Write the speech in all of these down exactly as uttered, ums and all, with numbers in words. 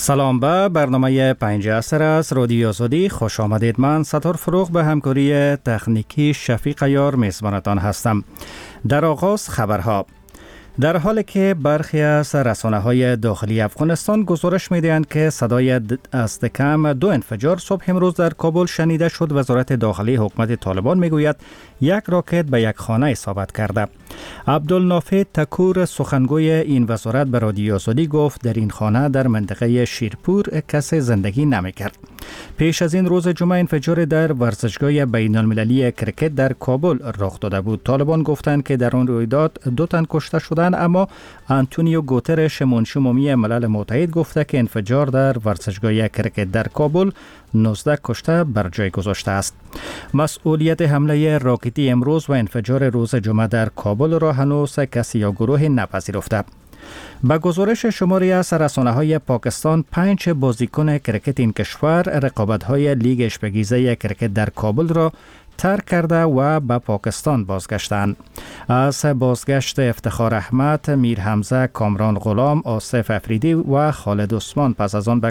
سلام به برنامه پنج عصر است رادیو آزادی. خوش آمدید. من ستار فروغ به همکاری تکنیکی شفیق عیار میزبانتان هستم. در آغاز خبرها. در حالی که برخی از رسانه‌های داخلی افغانستان گزارش می‌دهند که صدای دست کم دو انفجار صبح امروز در کابل شنیده شد، وزارت داخلی حکومت طالبان میگوید یک راکت به یک خانه اصابت کرده. عبدالنافع تکور سخنگوی این وزارت به رادیو آزادی گفت در این خانه در منطقه شیرپور کسی زندگی نمی‌کرد. پیش از این روز جمعه انفجار در ورزشگاه بین‌المللی کرکت در کابل رخ داده بود. طالبان گفتند که در آن رویداد دو تن کشته شدند، اما آنتونیو گوترش منشی عمومی ملل متحد گفته که انفجار در ورزشگاه کرکت در کابل نوزده کشته بر جای گذاشته است. مسئولیت حمله راکتی امروز و انفجار روز جمعه در کابل را هنوز کسی یا گروه نپذیرفته. با گزارش شماری از رسانه‌های پاکستان، پنج بازیکن کرکت این کشور رقابت‌های لیگ اشپگیزه کرکت در کابل را ترک کرده و به پاکستان بازگشتند. از بازگشت افتخار احمد، میر حمزه، کامران غلام، آصف افریدی و خالد عثمان پس از آن به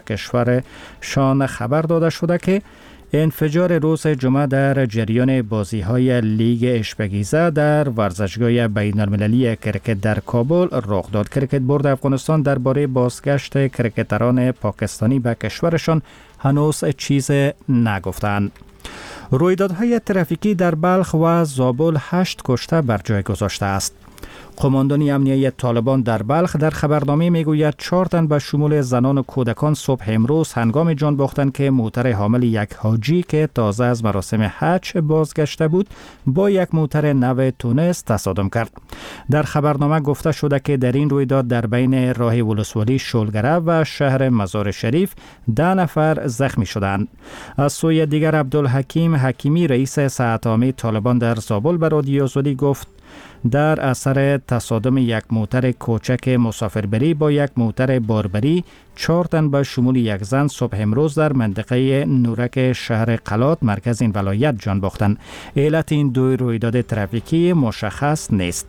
کشورشان خبر داده شده که انفجار روز جمعه در جریان بازی‌های لیگ اشپگیزه در ورزشگاه بین‌المللی کرکت در کابل رخ داد. کرکت بورد افغانستان درباره بازگشت کرکتران پاکستانی به کشورشان هنوز چیز نگفتند. رویدادهای ترافیکی در بلخ و زابل هشت کشته بر جای گذاشته است. قماندانی امنیتی طالبان در بلخ در خبرنامه میگوید چهار تن به شمول زنان و کودکان صبح امروز هنگام جان باختند که موتر حامل یک حاجی که تازه از مراسم حج بازگشته بود با یک موتر نو تونس تصادم کرد. در خبرنامه گفته شده که در این رویداد در بین راه ولسوالی شلگره و شهر مزار شریف ده نفر زخمی شدند. از سوی دیگر عبدالحکیم حکیمی رئیس ساعت عامه طالبان در زابل به رادیو آزادی گفت در اثر تصادم یک موتر کوچک مسافربری با یک موتر باربری چهار تن به شمول یک زن صبح امروز در منطقه نورک شهر قلات مرکز این ولایت جان باختند. علت این دو رویداد ترافیکی مشخص نیست.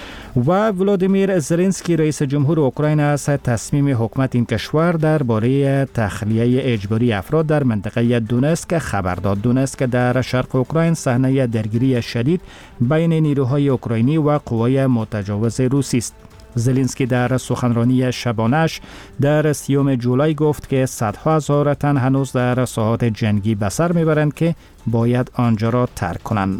و ولادیمیر زلنسکی رئیس جمهور اوکراین از تصمیم حکومت این کشور درباره تخلیه اجباری افراد در منطقه دونسک خبر داد. دونسک در شرق اوکراین صحنه درگیری شدید بین نیروهای اوکراینی و قوای متجاوز روسی است. زلنسکی در سخنرانی شبانش در سیوم جولای گفت که صدها هزار تن هنوز در ساحات جنگی به سر میبرند که باید آنجا را ترک کنند.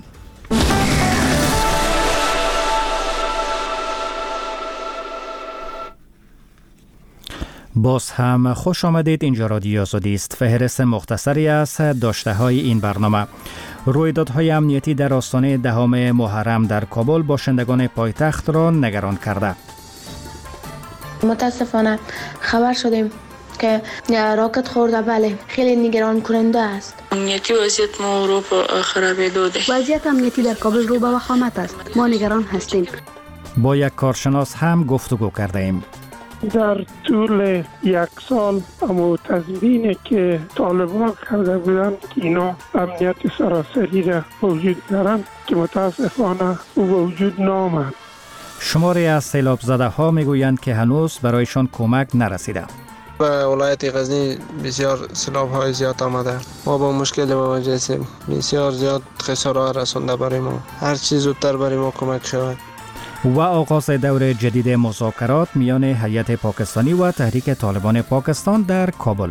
باز هم خوش آمدید. اینجا رادیو آزادی است. فهرست مختصری از داشته های این برنامه. رویدادهای امنیتی در آستانه دهم محرم در کابل باشندگان پایتخت را نگران کرده. متاسفانه خبر شدیم که راکت خورده. بله، خیلی نگران کننده است. امنیتی وضعیت ما رو به خرابیدو ده. وضعیت امنیتی در کابل رو به وخامت است. ما نگران هستیم. با یک کارشناس هم گفتگو کرده ایم. در طول یک سال اما تضمینی که طالبان کرده بودند که اینا امنیت سراسری را وجود دارند که متاسفانه وجود نامد. شماری از سیلاب زده ها میگویند که هنوز برایشان کمک نرسیده. به ولایت غزنی بسیار سیلاب های زیاد آمده. ما با مشکل مواجه هستیم. بسیار زیاد خسارات رسونده برای ما. هر چیز زودتر برای ما کمک شود. و آغاز دور جدید مذاکرات میان هیئت پاکستانی و تحریک طالبان پاکستان در کابل.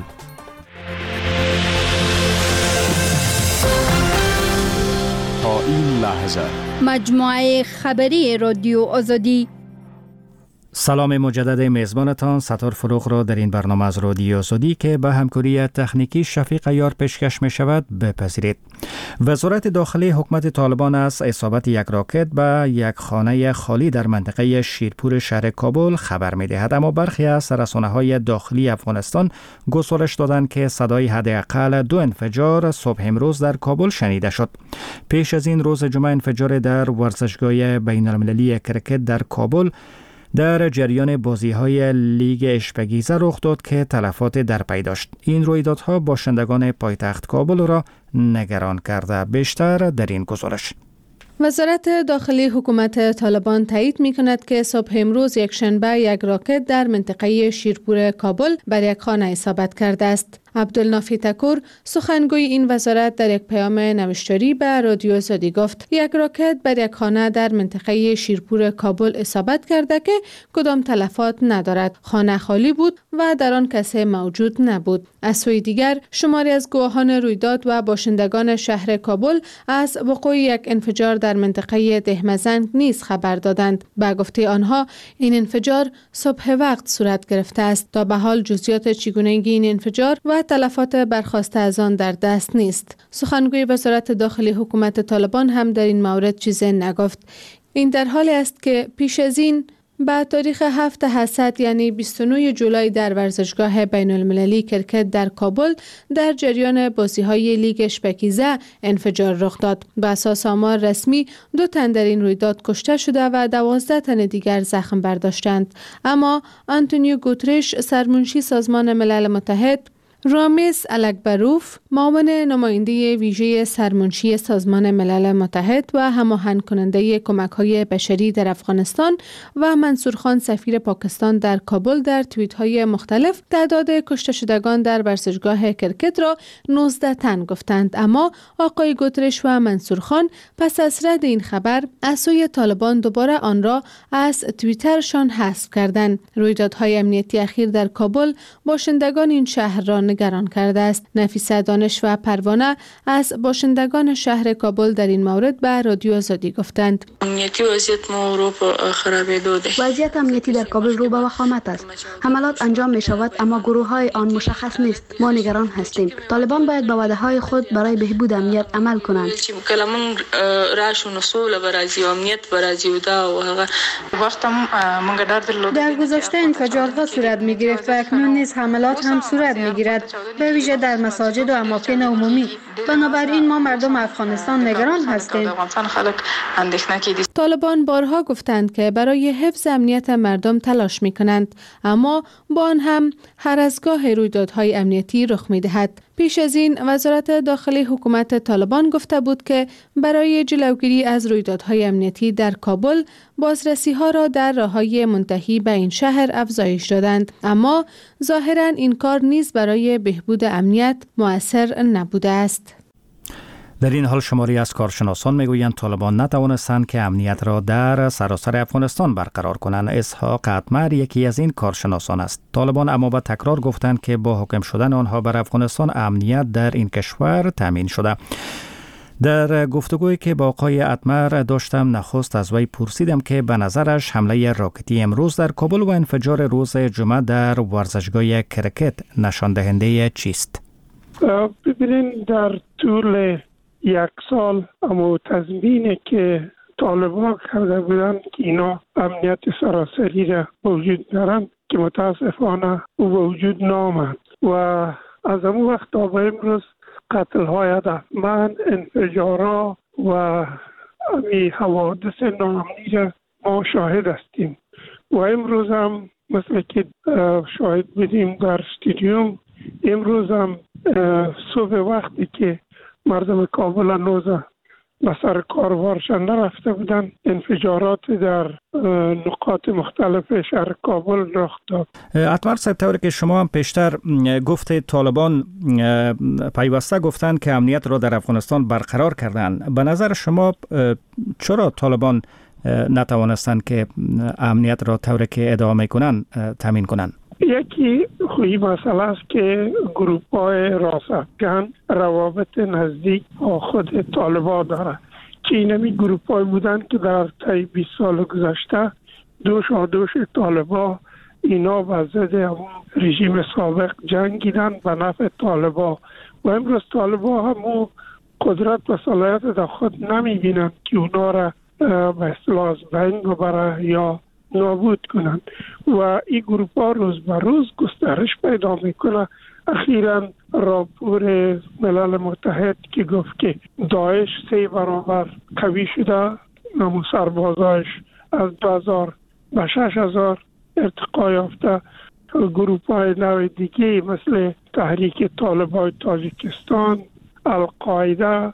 تا این لحظه مجموعه خبری رادیو آزادی. سلام مجدد میزبانتان ستار فروغ را در این برنامه از رادیو آزادی که به همکاری تکنیکی شفیق عیار پیشکش می شود بپذیرید. وزارت داخلی حکومت طالبان از اصابت یک راکت به یک خانه خالی در منطقه شیرپور شهر کابل خبر می دهد، اما برخی از رسانه‌های داخلی افغانستان گزارش دادند که صدای حداقل دو انفجار صبح امروز در کابل شنیده شد. پیش از این روز جمعه انفجار در ورزشگاه بین‌المللی کرکت در کابل در جریان بازی‌های لیگ اشپگیزه رخ داد که تلفات در پی داشت. این رویدادها باشندگان پایتخت کابل را نگران کرده. بیشتر در این گزارش. وزارت داخلی حکومت طالبان تایید می کند که صبح امروز یک شنبه یک راکت در منطقه شیرپور کابل بر یک خانه اصابت کرده است. عبدالنافی تکور سخنگوی این وزارت در یک پیام نوشتاری به رادیو آزادی گفت یک راکت بر یک خانه در منطقه شیرپور کابل اصابت کرده که کدام تلفات ندارد. خانه خالی بود و در آن کسی موجود نبود. از سوی دیگر شماری از گواهان رویداد و باشندگان شهر کابل از وقوع یک انفجار در منطقه دهمزنگ نیز خبر دادند. به گفته آنها این انفجار صبح وقت صورت گرفته است. تا به حال جزئیات چگونگی این انفجار و تلفات برخاسته از آن در دست نیست. سخنگوی وزارت داخلی حکومت طالبان هم در این مورد چیزی نگفت. این در حالی است که پیش از این به تاریخ هفت حسد یعنی بیست و نه جولای در ورزشگاه بین المللی کرکت در کابل در جریان بازی‌های لیگ اشبکیزه انفجار رخ داد. به اساس آمار رسمی دو تن در این رویداد کشته شده و دوازده تن دیگر زخم برداشتند. اما آنتونیو گوترش سرمنشی سازمان ملل متحد، رامیس الکبروف معاون نماینده ویژه سرمنشی سازمان ملل متحد و هماهنگ کننده کمک‌های بشری در افغانستان و منصور خان سفیر پاکستان در کابل در توییت‌های مختلف تعداد کشته شدگان در ورزشگاه کرکت را نوزده تن گفتند. اما آقای گوترش و منصور خان پس از رد این خبر از سوی طالبان دوباره آن را از توییترشان حذف کردند. رویدادهای امنیتی اخیر در کابل باشندگان این شهر را نگران کرده است. نفیسه دانش و پروانه از باشندگان شهر کابل در این مورد به رادیو آزادی گفتند. امنیتی وضعیت ما رو به خرابیدو ده. وضعیت امنیتی در کابل رو به وخامت است. حملات انجام می شود اما گروه های آن مشخص نیست. ما نگران هستیم. طالبان باید به وعده های خود برای بهبود امنیت عمل کنند. کلمون راش و نصول برای امنیت برای دا و هغه وقت مونږ درد در گذشته انفجارات صورت می گرفت و اکنون نیز حملات هم صورت می گیرد، به ویژه در مساجد و اماکن عمومی. بنابراین ما مردم افغانستان نگران هستیم. طالبان بارها گفتند که برای حفظ امنیت مردم تلاش می کنند، اما با آن هم هر از گاه رویدادهای امنیتی رخ می دهد. پیش از این وزارت داخلی حکومت طالبان گفته بود که برای جلوگیری از رویدادهای امنیتی در کابل بازرسی ها را در راههای منتهی به این شهر افزایش دادند، اما ظاهراً این کار نیز برای بهبود امنیت مؤثر نبوده است. در این حال شماری از کارشناسان میگویند طالبان نتوانستند که امنیت را در سراسر افغانستان برقرار کنند. اسحاق اتمر یکی از این کارشناسان است. طالبان اما به تکرار گفتند که با حاکم شدن آنها بر افغانستان امنیت در این کشور تامین شده. در گفتگویی که با آقای اتمر داشتم نخست از وی پرسیدم که به نظرش حمله راکتی امروز در کابل و انفجار روز جمعه در ورزشگاه کرکت نشان دهنده چیست؟ ببینید در طول یک سال اما تضمینی که طالبان کرده بودند که اینا امنیت سراسری را وجود دارند که متاسفانه او وجود نامد و از اون وقت تا به امروز قتل های هدفمند، انفجارها و امی حوادث ناامنی را ما شاهد هستیم و امروز هم مثل که شاهد بودیم در استادیوم. امروز هم صبح وقتی که مردم کابل هنوز به سر کاروارشان نرفته بودن، انفجارات در نقاط مختلف شهر کابل رخ داد. اتمر صاحب، طوری که شما هم پیشتر گفته طالبان پیوسته گفتند که امنیت را در افغانستان برقرار کردند. به نظر شما چرا طالبان نتوانستند که امنیت را طوری که ادعا میکنند تامین کنند؟ یکی خوی مسئله است که گروپ های راست افغان روابط نزدیک با خود طالبان داره که اینمی گروپ های بودن که در طی بیست سال گذشته دوش و دوش طالبان اینا به ضد همون رژیم سابق جنگیدن به نفع طالبان و امروز طالبان همون قدرت و صلاحیت در خود نمی بینن که اونا را به اصطلاح از بین ببره یا نابود کنند و این گروپ ها روز به روز گسترش پیدا میکنه. اخیراً راپور ملل متحد که گفت که داعش سه برابر قوی شده، نمو سربازایش از دو هزار به شش هزار ارتقا یافته. گروپ های نوع دیگه مثل تحریک طالبان تاجیکستان، القاعده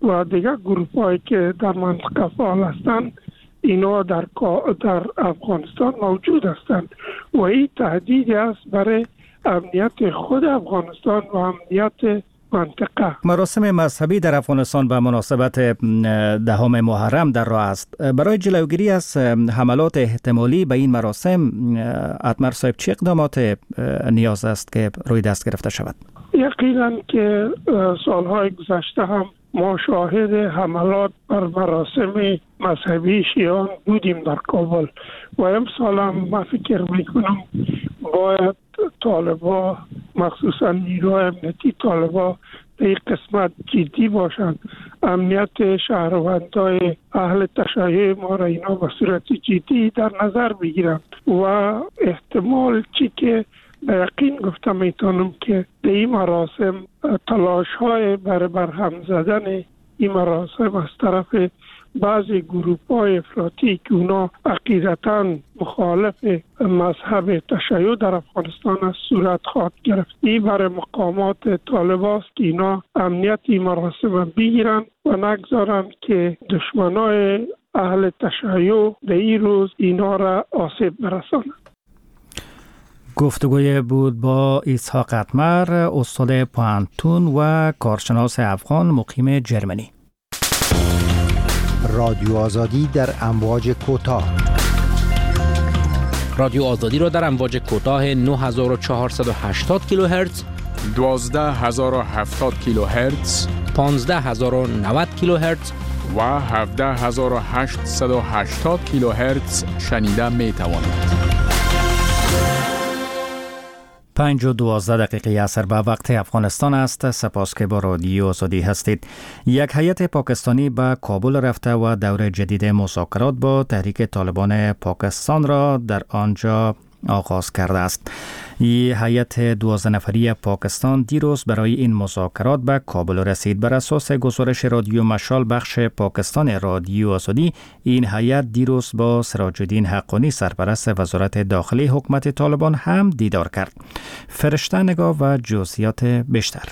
و دیگر گروپ هایی که در منطقه فعال هستند اینا در در افغانستان موجود هستند و این تهدیدی است برای امنیت خود افغانستان و امنیت منطقه. مراسم مذهبی در افغانستان به مناسبت دهم محرم در راه است. برای جلوگیری از حملات احتمالی به این مراسم اتمر صاحب چه اقدامات نیاز است که روی دست گرفته شود؟ یقینا که سالهای گذشته هم ما شاهد حملات بر مراسم مذهبی شیعان بودیم در کابل و امسال هم من فکر میکنم باید طالبا مخصوصا نیروهای امنیتی طالبا در این قسمت جدی باشند. امنیت شهروندای اهل تشیع ما را اینا به صورت جدی در نظر بگیرند و احتمال چی که به یقین گفته میتونم که در این مراسم تلاش های برای برهم زدن این مراسم از طرف بعضی گروپ های افراطی که اونا عقیدتاً مخالف مذهب تشیع در افغانستان از صورت خواهد گرفت. این برای مقامات طالباست که اینا امنیت این مراسم بگیرن و نگذارن که دشمنای اهل تشیع در این روز اینا را آسیب برسانند. گفتگوی بود با اسحاق اتمر، استاد پوهنتون و کارشناس افغان مقیم جرمنی. رادیو آزادی در امواج کوتاه. رادیو آزادی را در امواج کوتاه نه هزار و چهارصد و هشتاد کیلوهرتز، دوازده هزار و هفتاد کیلوهرتز، پانزده هزار و نود کیلوهرتز و هفده هزار و هشتصد و هشتاد کیلوهرتز شنیده می توانید. پنج و دوازده دقیقه اثر به وقت افغانستان است. سپاس که با رادیو آزادی هستید. یک هیئت پاکستانی به کابل رفته و دور جدید مذاکرات با تحریک طالبان پاکستان را در آنجا آغاز کرده است. این هیئت دوازده نفری پاکستان دیروز برای این مذاکرات به کابل رسید. بر اساس گزارش رادیو مشال بخش پاکستان رادیو آزادی، این هیئت دیروز با سراج الدین حقانی سرپرست وزارت داخلی حکومت طالبان هم دیدار کرد. فرشته نگاه و جزئیات بیشتر.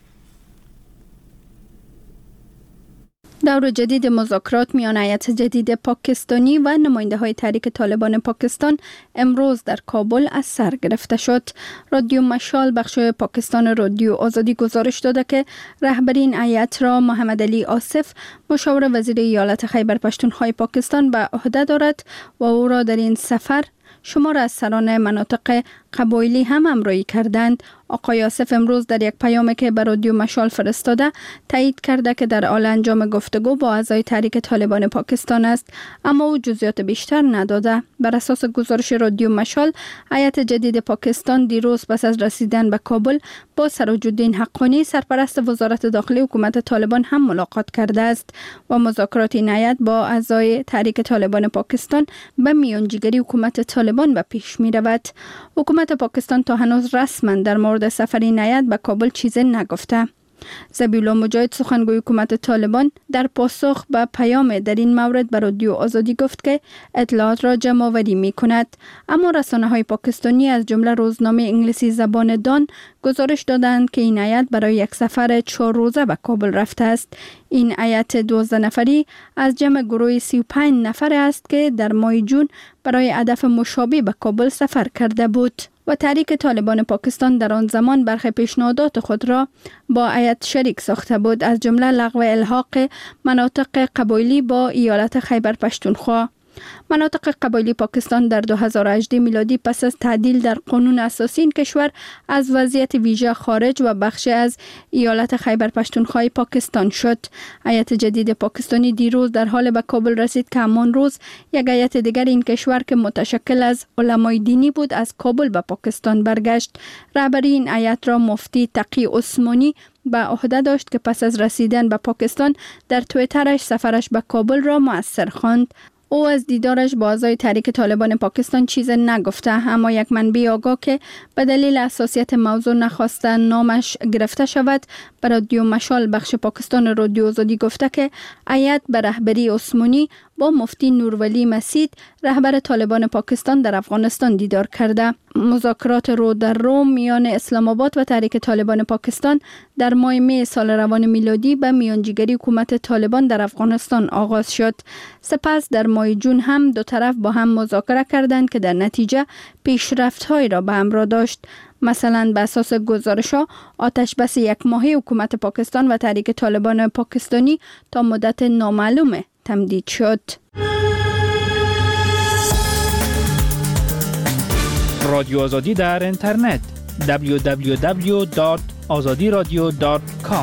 دور جدید مذاکرات میان هیئت جدید پاکستانی و نماینده های تحریک طالبان پاکستان امروز در کابل از سر گرفته شد. رادیو مشال بخش پاکستان رادیو آزادی گزارش داده که رهبری این هیئت را محمد علی آصف، مشاور وزیر ایالت خیبر پشتونخوا پاکستان، به عهده دارد و او را در این سفر شمار از سران مناطق قبایلی هم همراهی کردند. آقای آصف امروز در یک پیامی که به رادیو مشال فرستاده تایید کرده که در حال انجام گفتگو با اعضای تحریک طالبان پاکستان است، اما او جزئیات بیشتر نداده. بر اساس گزارش رادیو مشال، هیئت جدید پاکستان دیروز پس از رسیدن به کابل با سراج الدین حقانی سرپرست وزارت داخلی حکومت طالبان هم ملاقات کرده است و مذاکرات این هیئت با اعضای تحریک طالبان پاکستان به میانجیگری حکومت طالبان به پیش می رود. حکومت پاکستان تا هنوز رسما در مورد سفر این هیئت به کابل چیزی نگفته. ذبیحالله مجاهد سخنگوی حکومت طالبان در پاسخ به پیام در این مورد به رادیو آزادی گفت که اطلاعات را جمع آوری می کند، اما رسانه‌های پاکستانی از جمله روزنامه انگلیسی زبان دان گزارش دادند که این هیئت برای یک سفر چهار روزه به کابل رفته است. این هیئت دوازده نفری از جمع گروه سی و پنج نفر است که در ماه جون برای هدف مشابه به کابل سفر کرده بود و تحریک طالبان پاکستان در آن زمان برخی پیشنهادات خود را با هیئت شریک ساخته بود، از جمله لغو الحاق مناطق قبایلی با ایالت خیبر پشتونخوا. مناطق قبایلی پاکستان در دو هزار و هجده میلادی پس از تعدیل در قانون اساسی این کشور از وضعیت ویژه خارج و بخشی از ایالت خیبر پشتونخوا پاکستان شد. هیئت جدید پاکستانی دیروز در حال به کابل رسید که همان روز یک هیئت دیگر این کشور که متشکل از علمای دینی بود از کابل به پاکستان برگشت. رهبری این هیئت را مفتی تقی عثمانی به عهده داشت که پس از رسیدن به پاکستان در توییترش سفرش به کابل را مؤثر خواند. او از دیدارش با اعضای تحریک طالبان پاکستان چیز نگفته، اما یک منبع آگاه که به دلیل حساسیت موضوع نخواسته نامش گرفته شود به رادیو مشال بخش پاکستان رادیو آزادی گفته که هیئت به رهبری عثمانی با مفتی نورولی مسید رهبر طالبان پاکستان در افغانستان دیدار کرده. مذاکرات رو در روم میان اسلام آباد و تحریک طالبان پاکستان در ماه می سال روان میلادی به میانجیگری حکومت طالبان در افغانستان آغاز شد. سپس در ماه جون هم دو طرف با هم مذاکره کردند که در نتیجه پیشرفت‌هایی را به همراه داشت. مثلا به اساس گزارش‌ها آتش بس یک ماهه حکومت پاکستان و تحریک طالبان پاکستانی تا مدت نامعلوم تمدید شد. رادیو آزادی در اینترنت دبلیو دبلیو دبلیو دات آزادی رادیو دات کام.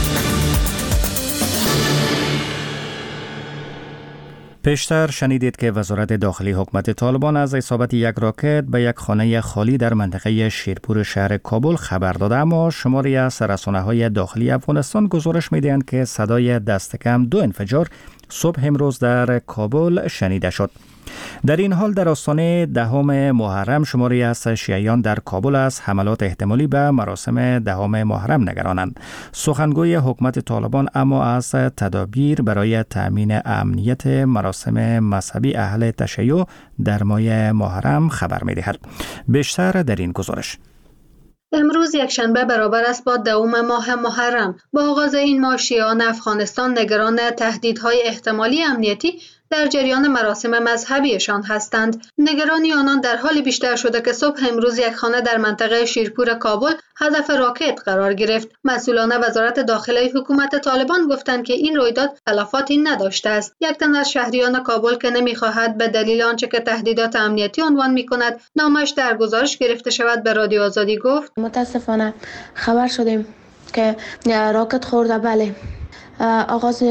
پیشتر شنیدید که وزارت داخلی حکومت طالبان از اصابت یک راکت به یک خانه خالی در منطقه شیرپور شهر کابل خبر داده، اما شماری از رسانه‌های داخلی افغانستان گزارش می‌دهند که صدای دست کم دو انفجار صبح امروز در کابل شنیده شد. در این حال در آستانه دهم محرم شماری از شیعیان در کابل از حملات احتمالی به مراسم دهم محرم نگرانند. سخنگوی حکومت طالبان اما از تدابیر برای تأمین امنیت مراسم مذهبی اهل تشیع در ماه محرم خبر می‌دهد. بیشتر در این گزارش. امروز یک شنبه برابر است با دوم ماه محرم. با آغاز این ماه شیعیان افغانستان نگران تهدیدهای احتمالی امنیتی در جریان مراسم مذهبیشان هستند. نگرانی آنان در حال بیشتر شده که صبح امروز یک خانه در منطقه شیرپور کابل هدف راکت قرار گرفت. مسئولان وزارت داخلی حکومت طالبان گفتند که این رویداد تلفاتی نداشته است. یک تن از شهریان کابل که نمی‌خواهد به دلیل آنچه که تهدیدات امنیتی عنوان می‌کند نامش در گزارش گرفته شود به رادیو آزادی گفت: متاسفانه خبر شدیم که راکت خورده. بله، آغاز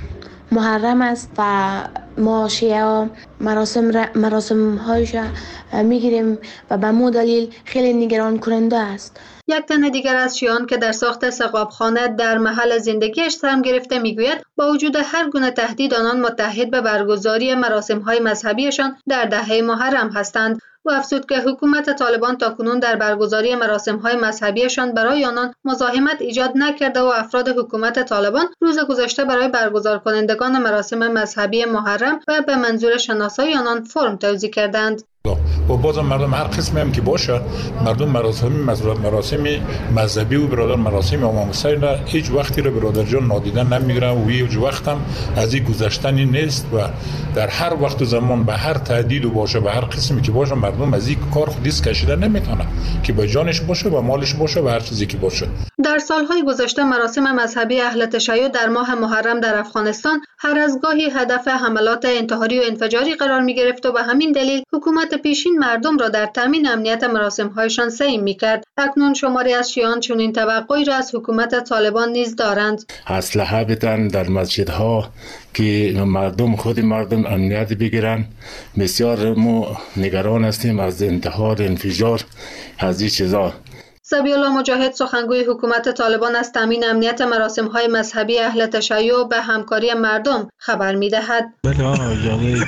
محرم است و ما شیعه مراسم مراسم هایش میگیریم و به مو دلیل خیلی نگران کننده است. یک تن دیگر از شیعیان که در ساخت سقابخانه در محل زندگیش سهم گرفته میگوید با وجود هر گونه تهدید آنان متحد به برگزاری مراسم های مذهبیشان در دهه محرم هستند. و افزود که حکومت طالبان تاکنون در برگزاری مراسم‌های مذهبیشان برای آنان مزاحمت ایجاد نکرده و افراد حکومت طالبان روز گذشته برای برگزار کنندگان مراسم مذهبی محرم و به منظور شناسایی آنان فرم توزیع کردند. و بازم مردم هر قسمی هم که باشه، مردم مراسم مراسم مذهبی و برادر مراسم امام حسین را هیچ وقتی را برادر جان نادیده نمیگیرن و هیچ وقت هم از این گذشتنی نیست و در هر وقت و زمان به هر تهدید و باشه به هر قسمی که باشه مردم از این کار خودیس کشیده نمیتونه که به جانش باشه و مالش باشه و هر چیزی که باشه. در سالهای گذشته مراسم مذهبی اهل تشیع در ماه محرم در افغانستان هر از گاهی هدف حملات انتحاری و انفجاری قرار می گرفت و به همین دلیل حکومت پیشین مردم را در تامین امنیت مراسم‌هایشان سعی می‌کرد. اکنون شماری از شیعیان چنین توقعی را از حکومت طالبان نیز دارند. اسلحه بدن در مسجدها که مردم خود مردم امنیت بگیرن. بسیار ما نگران هستیم از انتحار، انفجار، از این چیزا. ذبیح الله مجاهد سخنگوی حکومت طالبان از تامین امنیت مراسم‌های مذهبی اهل تشیع به همکاری مردم خبر می‌دهد. بله یعنی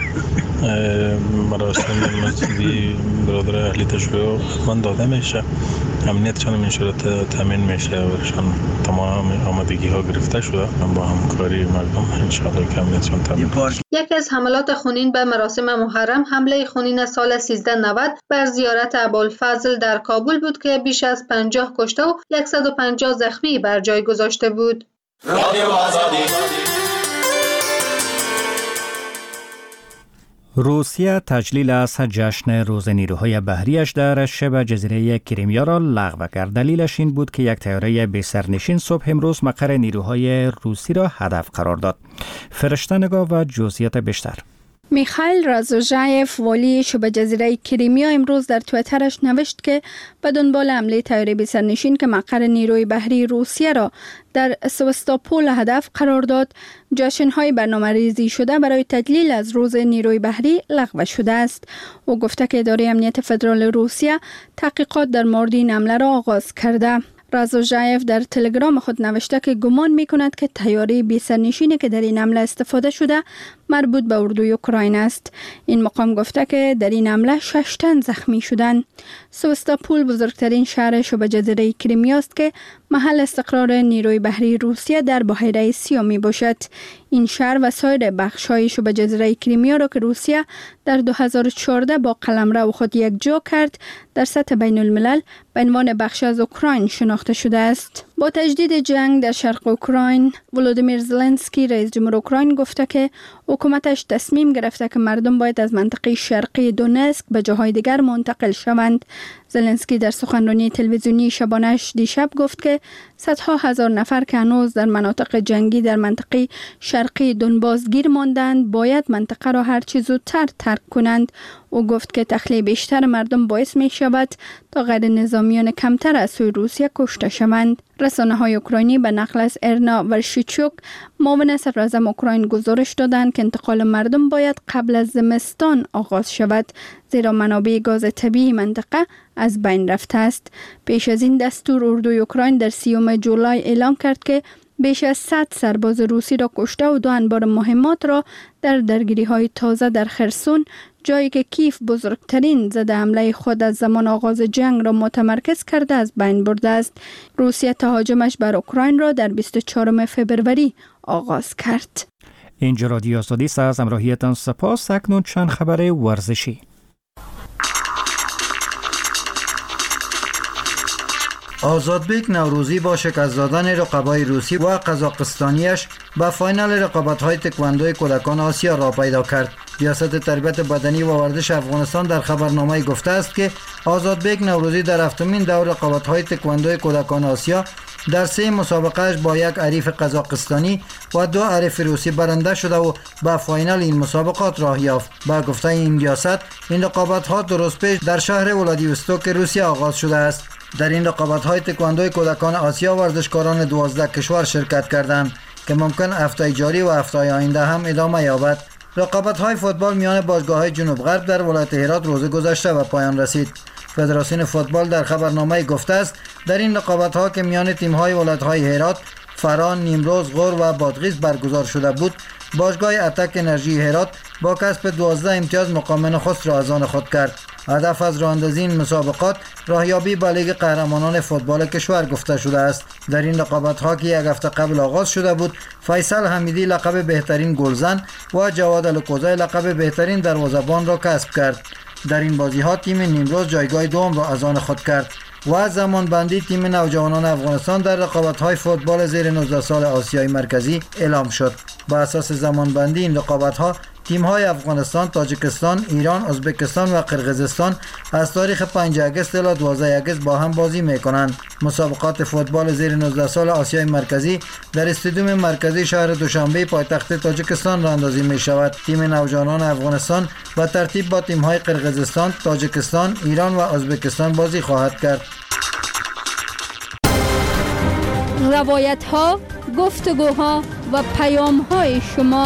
مراسم مذهبی برادر اهل تشیع من داده میشه، امنیتشان این صورت تامین میشه و شان تمام آمادگی ها گرفته شده با همکاری مردم ان شاء الله که امنیتشان تامین. یکی از حملات خونین به مراسم محرم حمله خونین سال سیزده نود بر زیارت ابوالفضل در کابل بود که بیش از پنجاه کشته و صد و پنجاه زخمی بر جای گذاشته بود. رادیو آزادی. روسیه تجلیل از جشن روز نیروهای بحریش در شبه جزیره کریمیا را لغو کرد. دلیلش این بود که یک طیاره بی سرنشین صبح امروز مقر نیروهای روسی را هدف قرار داد. فرشته نگاه و جزئیات بیشتر. میخائیل رازوژایف والی شبه جزیره کریمیا امروز در توییترش نوشت که به دنبال حمله طیاره بی سرنشین که مقر نیروی بحری روسیه را در سواستوپول هدف قرار داد، جشن‌های برنامه‌ریزی شده برای تجلیل از روز نیروی بحری لغو شده است. او گفته که اداره امنیت فدرال روسیه تحقیقات در مورد این حمله را آغاز کرده. رازوژایف در تلگرام خود نوشته که گمان می کند که طیاره بی سرنشینی که در این حمله استفاده شده مربوط به اردوی اوکراین است. این مقام گفته که در این حمله شش تن زخمی شدند. سوستاپول بزرگترین شهر شبه جزیره کریمیا است که محل استقرار نیروی بحری روسیه در بحیره سیاه می باشد. این شهر و سایر بخش‌های شبه جزیره کریمیا را که روسیه در دو هزار و چهارده با قلمرو خود یکجا کرد، در سطح بین الملل به عنوان بخش از اوکراین شناخته شده است. با تجدید جنگ در شرق اوکراین، ولودیمیر زلنسکی رئیس جمهور اوکراین گفته که حکومتش تصمیم گرفته که مردم باید از منطقه شرقی دونسک به جاهای دیگر منتقل شوند. زلنسکی در سخنرانی تلویزیونی شبانه‌اش دیشب گفت که صدها هزار نفر که هنوز در مناطق جنگی در منطقه شرقی دونباس گیر ماندند باید منطقه را هر چه زودتر ترک کنند. او گفت که تخلیه بیشتر مردم باعث می شود تا غیر نظامیان کمتر از سوی روسیه کشته شوند. رسانه های اوکراینی به نقل از ارنا ورشیچوک معاون صدراعظم اوکراین گزارش دادند که انتقال مردم باید قبل از زمستان آغاز شود، زیرا منابع گاز طبیعی منطقه از بین رفته است. پیش از این دستور اردوی اوکراین در سیوم جولای اعلام کرد که بیش از صد سرباز روسی را کشته و دو انبار مهمات را در درگیری های تازه در خرسون، جایی که کیف بزرگترین ضد حمله خود از زمان آغاز جنگ را متمرکز کرده، از بین برده است. روسیه تهاجمش بر اوکراین را در بیست و چهارم فوریه آغاز کرد. اینجا رادیو آزادی است. از همراهیتان سپاس. اکنون چند خبر ورزشی. آزادبیک نوروزی با شکست دادن رقبای روسی و قزاقستانیش به فاینال رقابت‌های تکواندو کودکان آسیا را پیدا کرد. ریاست تربیت بدنی و ورزش افغانستان در خبرنامه گفته است که آزادبیک نوروزی در هفتمین دور رقابت‌های تکواندو کودکان آسیا در سه مسابقهش با یک حریف قزاقستانی و دو حریف روسی برنده شده و به فاینال این مسابقات راه یافت. با گفته این ریاست، این رقابت‌ها درست پیش در شهر ولادیوستوک روسیه آغاز شده است. در این رقابت‌های تکواندو کودکان آسیا ورزشکاران دوازده کشور شرکت کردند که ممکن هفته جاری و هفته آینده هم ادامه یابد. رقابت‌های فوتبال میان باشگاه‌های جنوب غرب در ولایت هرات روز گذشته به پایان رسید. فدراسیون فوتبال در خبرنامه گفته است در این رقابت‌ها که میان تیم‌های ولایت‌های هرات، فران، نیمروز، غور و بادغیس برگزار شده بود، باشگاه اتک انرژی هرات با کسب دوازده امتیاز مقام نخست را از آن خود کرد. هدف از راهاندازی این مسابقات راهیابی به لیگ قهرمانان فوتبال کشور گفته شده است. در این رقابت‌ها که یک هفته قبل آغاز شده بود، فیصل حمیدی لقب بهترین گلزن و جواد الکوزای لقب بهترین دروازه‌بان را کسب کرد. در این بازی‌ها تیم نیمروز جایگاه دوم را از آن خود کرد و زمان بندی تیم نوجوانان افغانستان در رقابت‌های فوتبال زیر نوزده سال آسیای مرکزی اعلام شد. با اساس زمان بندی این رقابت‌ها تیم‌های افغانستان، تاجیکستان، ایران، ازبکستان و قرقیزستان از تاریخ پنجم آگوست الی دوازدهم آگوست با هم بازی می‌کنند. مسابقات فوتبال زیر نوزده سال آسیای مرکزی در استادیوم مرکزی شهر دوشنبه پایتخت تاجیکستان راهاندازی می‌شود. تیم نوجوانان افغانستان به ترتیب با تیم‌های قرقیزستان، تاجیکستان، ایران و ازبکستان بازی خواهد کرد. روایت‌ها، گفتگوها و پیام‌های شما.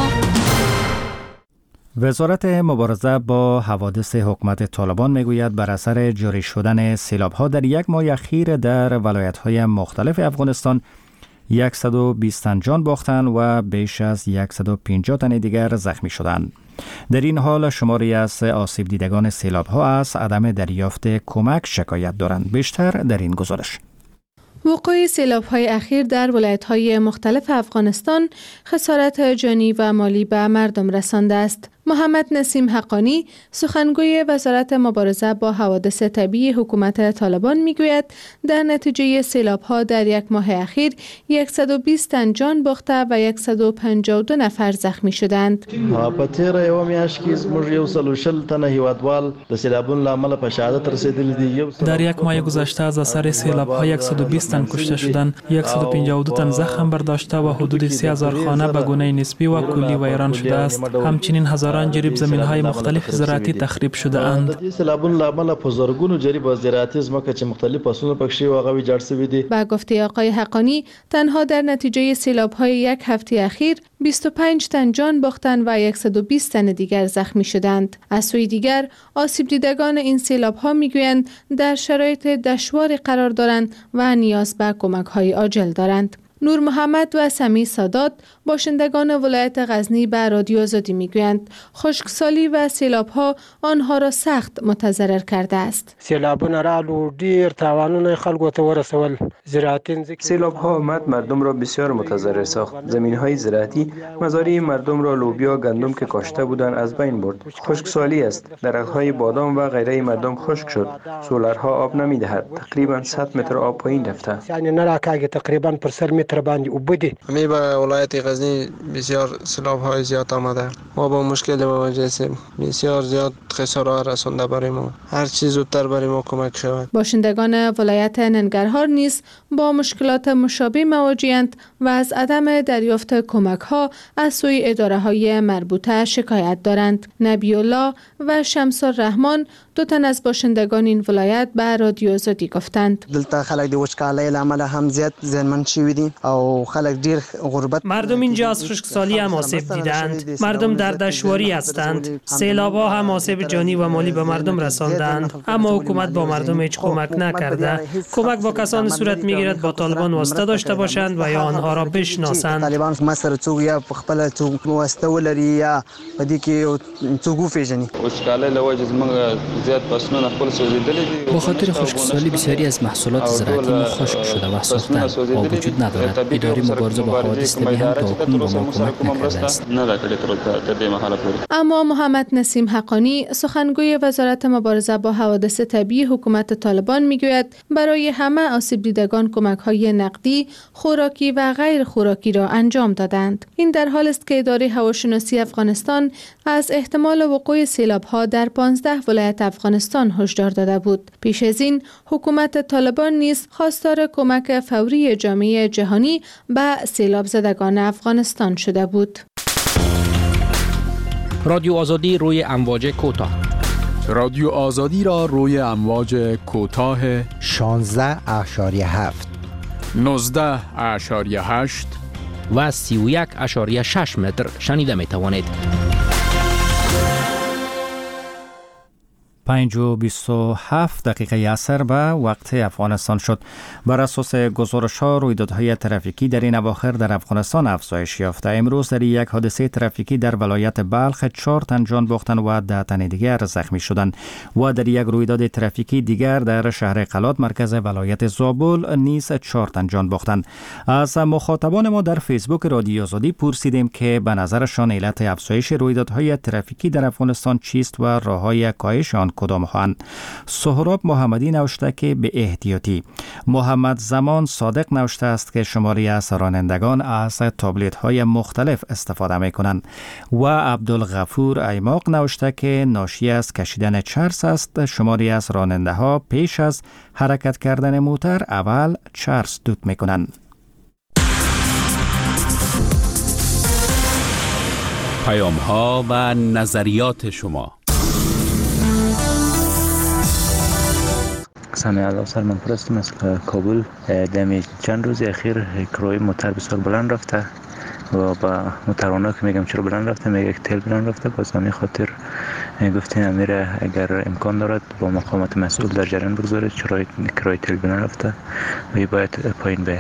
وزارت مبارزه با حوادث حکومت طالبان میگوید بر اثر جاری شدن سیلاب‌ها در یک ماه اخیر در ولایت‌های مختلف افغانستان صد و بیست تن جان باختند و بیش از صد و پنجاه تن دیگر زخمی شدند. در این حال شماری از آسیب دیدگان سیلاب‌ها از عدم دریافت کمک شکایت دارند. بیشتر در این گزارش. وقوع سیلاب‌های اخیر در ولایت‌های مختلف افغانستان خسارت جانی و مالی به مردم رسانده است. محمد نسیم حقانی، سخنگوی وزارت مبارزه با حوادث طبیعی حکومت طالبان میگوید در نتیجه سیلاب‌ها در یک ماه اخیر صد و بیست تن جان باخته و صد و پنجاه و دو نفر زخمی شدند. په تیر یو میاشت کې زموږ یو سل و شل تنه هیوادوال د سیلابونو له امله په شهادت رسیدلي دي. در یک ماه گذشته از اثر سیلاب‌ها صد و بیست تن کشته شدند، صد و پنجاه و دو تن زخم برداشته و حدود سه هزار خانه به گونه نسبی و کلی ویران شده است. همچنین هزاران جریب زمین‌های مختلف زراعتی تخریب شده اند. سیلابونو له امله په زرګونو جریب زراعتی ځمکه چې مختلف فصلونه پکې او هغه ویجاړ شوي دي. با گفته آقای حقانی، تنها در نتیجه سیلاب‌های یک هفته اخیر بیست و پنج تن جان باختند و صد و بیست تن دیگر زخمی شدند. از سوی دیگر آسیب دیدگان این سیلاب‌ها میگویند در شرایط دشواری قرار دارند و نیاز به کمک‌های عاجل دارند. نور محمد و سمی سادات باشندگان ولایت غزنی به رادیو آزادی میگویند خشکسالی و سیلاب‌ها آنها را سخت متضرر کرده است. سیلابونه رالو ډیر تاوانونه خلکو ته ورسول. زراعتین سیلاب‌ها آمد مردم را بسیار متضرر ساخت. زمین‌های زراعتی مزارع مردم را لوبیا گندم که کاشته بودند از بین برد. خشکسالی است. درخت‌های بادام و غیره مردم خشک شد. سولرها آب نمی‌دهد. تقریبا صد متر آب پایین رفته. یعنی نراکاگی تقریبا پر صد متر باندې وبدي. می به ولایت غزنی بسیار سیلاب‌های زیاد آمده. ما با مشکل مواجه هستیم. بسیار زیاد خسارات رسانده برای ما. هر چیز زودتر برای ما کمک شود. باشندگان ولایت ننگرهار نیز با مشکلات مشابه مواجه‌اند و از عدم دریافت کمک‌ها از سوی اداره‌های مربوطه شکایت دارند. نبی الله و شمس الرحمن دو تن از باشندگان این ولایت به رادیو آزادی گفتند دلته خلک د وچکالۍ لامل هم زیات زیانمن شوي دي او خلک ډیر غربت. مردم اینجا از خشکسالی هم آسیب دیدند. مردم در دشواری هستند. سیلاب‌ها هم آسیب جانی و مالی به مردم رساندند، اما حکومت با مردم هیچ کمک نکرده. کمک با کسانی صورت میگیرد با طالبان واسطه داشته باشند و یا آنها را بشناسند. طالبان مصر څوک یا خپل څوک واسطه ولري یا پدې کې څوک وفیژني. وچکالۍ له وجې زموږ زیات فصلونه خپل سوځېدلي دي. با خاطر خشکسالی بسیاری از محصولات زراعتی ما خشک شده و سوختند. با وجود ندارد. اداره مبارزه با حوادث طبیعی هم تا اکنون با ما کمک نکرده است. اما محمد نسیم حقانی سخنگوی وزارت مبارزه با حوادث طبیعی حکومت طالبان میگوید برای همه آسیب دیدگان کمک‌های نقدی، خوراکی و غیر خوراکی را انجام دادند. این در حال است که اداره هواشناسی افغانستان از احتمال وقوع سیلاب‌ها در پانزده ولایت افغانستان هشدار داده بود. پیش از این حکومت طالبان نیز خواستار کمک فوری جامعه جهانی به سیلاب زدگان افغانستان شده بود. رادیو آزادی روی امواج کوتاه. رادیو آزادی را روی امواج کوتاه شانزده اشاریه هفت، نوزده اشاریه هشت و سی و یک اشاریه شش متر شنیده می توانید. پنج و بیست و هفت دقیقه عصر به وقت افغانستان شد. بر اساس گزارش ها رویدادهای ترافیکی در این اواخر در افغانستان افزایش یافته. امروز در یک حادثه ترافیکی در ولایت بلخ چهار تن جان باختند و ده تن دیگر زخمی شدند و در یک رویداد ترافیکی دیگر در شهر قلات مرکز ولایت زابل نیز چهار تن جان باختند. از مخاطبان ما در فیسبوک رادیو آزادی پرسیدیم که به نظرشان علت افزایش رویدادهای ترافیکی در افغانستان چیست و راههای کاهش آن کدام هستند. سهراب محمدی نوشته که به احتیاطی. محمد زمان صادق نوشته است که شماری از رانندگان از تابلت های مختلف استفاده می کنند و عبدالغفور ایماق نوشته که ناشی از کشیدن چرس است. شماری از راننده ها پیش از حرکت کردن موتر اول چرس دود می کنند. پیام ها و نظریات شما. سامی الله سلمان پرستم از کابل. دمی چند روز اخیر کرایه موتر بسیار بلند رفته و با موترانه که میگم چرا بلند رفته میگه که تیل بلند رفته. باز همین خاطر گفتیم امیر اگر امکان دارد با مقامات مسئول در جریان بگذارید چرا کرایه تیل بلند رفته و باید پایین بیاید.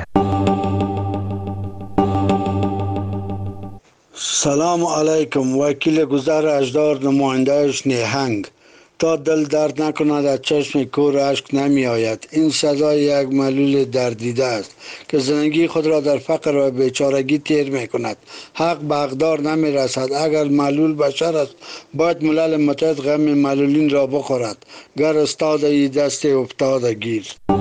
سلام علیکم. وکیل گذر اجدار نمایندهش نیهنگ. تا دل درد نکند از چشم کور اشک نمی آید. این سزای یک معلول دردیده است که زندگی خود را در فقر و بیچارگی تیر می کند. حق به حقدار نمی رسد. اگر معلول بشر است باید ملل متحد غم معلولین را بخورد. گر استاد ای دست افتاده گیر.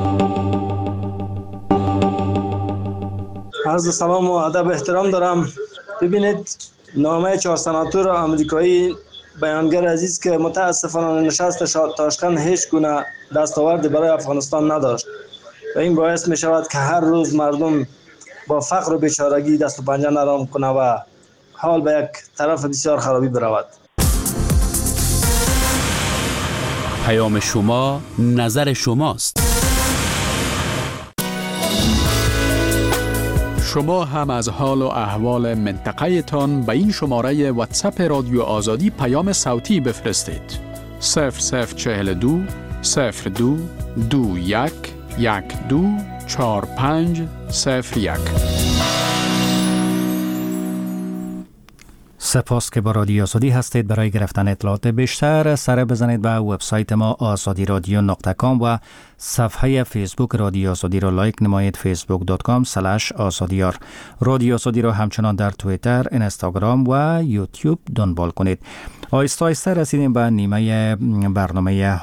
عرض سلام و ادب احترام دارم. ببینید نامه چهار سناتور آمریکایی بیانگر عزیز که متاسفانه نشست تاشکند هیچ گونه دستاوردی برای افغانستان نداشت و این باعث می شود که هر روز مردم با فقر و بیچارگی دست و پنجه نرم کنه و حال به یک طرف بسیار خرابی برود. پیام شما نظر شماست. شما هم از حال و احوال منطقه تان به این شماره واتساپ رادیو آزادی پیام صوتی بفرستید. صفر صفر چهل دو صفر دو دو یک یک دو چهار پنج صفر یک. سپاس که با رادیو آزادی هستید. برای گرفتن اطلاعات بیشتر سر بزنید به وبسایت ما آزادی رادیو نقطه کام و صفحه فیسبوک رادیو آزادی را لایک نمایید، فیسبوک دات کام اسلش آزادیار. رادیو آزادی را همچنان در توییتر، اینستاگرام و یوتیوب دنبال کنید. آیسته آیسته رسیدیم به نیمه برنامه